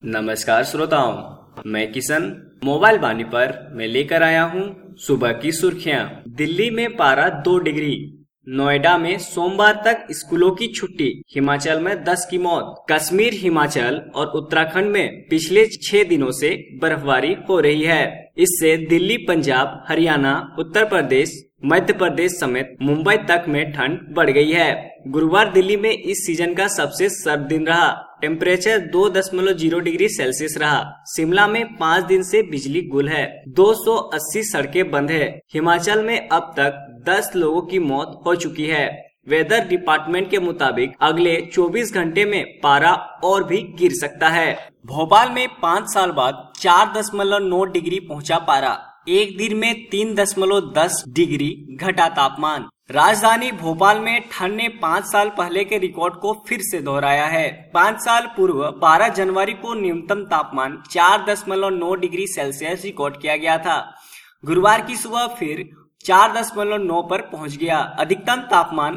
नमस्कार श्रोताओं, मैं किशन। मोबाइल वाणी पर मैं लेकर आया हूं सुबह की सुर्खियां। दिल्ली में पारा 2 डिग्री, नोएडा में सोमवार तक स्कूलों की छुट्टी, हिमाचल में 10 की मौत। कश्मीर, हिमाचल और उत्तराखंड में पिछले 6 दिनों से बर्फबारी हो रही है। इससे दिल्ली, पंजाब, हरियाणा, उत्तर प्रदेश, मध्य प्रदेश समेत मुंबई तक में ठंड बढ़ गई है। गुरुवार दिल्ली में इस सीजन का सबसे सर्द दिन रहा। टेम्परेचर 2.0 डिग्री सेल्सियस रहा। शिमला में 5 दिन से बिजली गुल है। 280 सड़कें बंद है। हिमाचल में अब तक 10 लोगों की मौत हो चुकी है। वेदर डिपार्टमेंट के मुताबिक अगले 24 घंटे में पारा और भी गिर सकता है। भोपाल में 5 साल बाद 4.9 डिग्री पहुंचा पारा। एक दिन में 3.10 डिग्री घटा तापमान। राजधानी भोपाल में ठंड ने 5 साल पहले के रिकॉर्ड को फिर से दोहराया है। 5 साल पूर्व 12 जनवरी को न्यूनतम तापमान 4.9 डिग्री सेल्सियस रिकॉर्ड किया गया था। गुरुवार की सुबह फिर 4.9 पर पहुंच गया। अधिकतम तापमान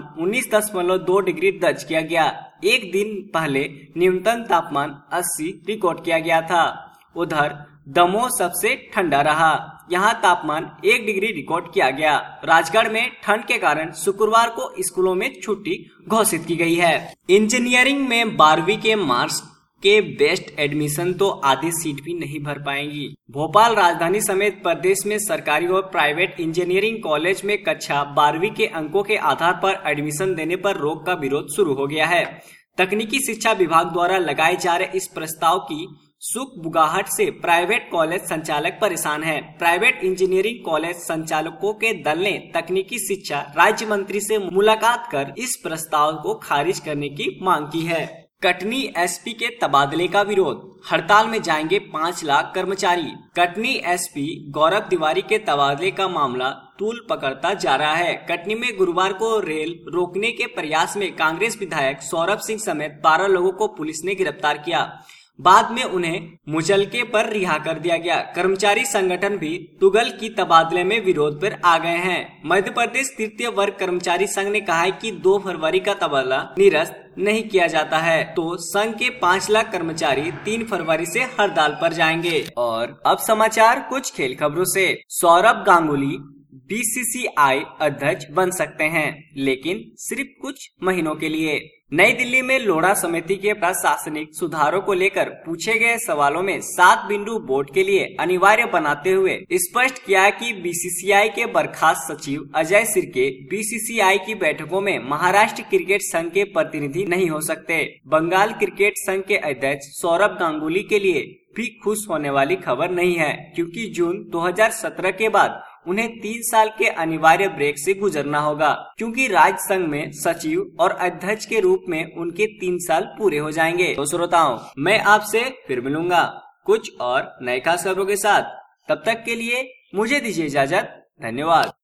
19.2 डिग्री दर्ज किया गया। एक दिन पहले न्यूनतम तापमान 80 रिकॉर्ड किया गया था। उधर दमोह सबसे ठंडा रहा। यहाँ तापमान 1 डिग्री रिकॉर्ड किया गया। राजगढ़ में ठंड के कारण शुक्रवार को स्कूलों में छुट्टी घोषित की गई है। इंजीनियरिंग में 12वीं के मार्क्स के बेस्ट एडमिशन तो आधी सीट भी नहीं भर पाएंगी। भोपाल, राजधानी समेत प्रदेश में सरकारी और प्राइवेट इंजीनियरिंग कॉलेज में कक्षा 12वीं के अंकों के आधार पर एडमिशन देने पर रोक का विरोध शुरू हो गया है। तकनीकी शिक्षा विभाग द्वारा लगाए जा रहे इस प्रस्ताव की सुगबुगाहट से प्राइवेट कॉलेज संचालक परेशान हैं। प्राइवेट इंजीनियरिंग कॉलेज संचालकों के दल ने तकनीकी शिक्षा राज्य मंत्री से मुलाकात कर इस प्रस्ताव को खारिज करने की मांग की है। कटनी एसपी के तबादले का विरोध, हड़ताल में जाएंगे 5 लाख कर्मचारी। कटनी एसपी गौरव तिवारी के तबादले का मामला तूल पकड़ता जा रहा है। कटनी में गुरुवार को रेल रोकने के प्रयास में कांग्रेस विधायक सौरभ सिंह समेत 12 लोगों को पुलिस ने गिरफ्तार किया। बाद में उन्हें मुचलके पर रिहा कर दिया गया। कर्मचारी संगठन भी तुगल की तबादले में विरोध पर आ गए हैं। मध्य प्रदेश तृतीय वर्ग कर्मचारी संघ ने कहा है कि 2 फरवरी का तबादला निरस्त नहीं किया जाता है तो संघ के 5 लाख कर्मचारी 3 फरवरी से हड़ताल पर जाएंगे। और अब समाचार कुछ खेल खबरों से। सौरभ गांगुली बीसीसीआई अध्यक्ष बन सकते हैं, लेकिन सिर्फ कुछ महीनों के लिए। नई दिल्ली में लोढ़ा समिति के प्रशासनिक सुधारों को लेकर पूछे गए सवालों में 7 बिंदु बोर्ड के लिए अनिवार्य बनाते हुए स्पष्ट किया कि बीसीसीआई के बर्खास्त सचिव अजय सिरके बीसीसीआई की बैठकों में महाराष्ट्र क्रिकेट संघ के प्रतिनिधि नहीं हो सकते। बंगाल क्रिकेट संघ के अध्यक्ष सौरभ गांगुली के लिए भी खुश होने वाली खबर नहीं है, क्योंकि जून 2017 के बाद उन्हें 3 साल के अनिवार्य ब्रेक से गुजरना होगा, क्योंकि राज्य संघ में सचिव और अध्यक्ष के रूप में उनके 3 साल पूरे हो जाएंगे। तो श्रोताओं, मैं आपसे फिर मिलूंगा कुछ और नए खास खबरों के साथ। तब तक के लिए मुझे दीजिए इजाजत। धन्यवाद।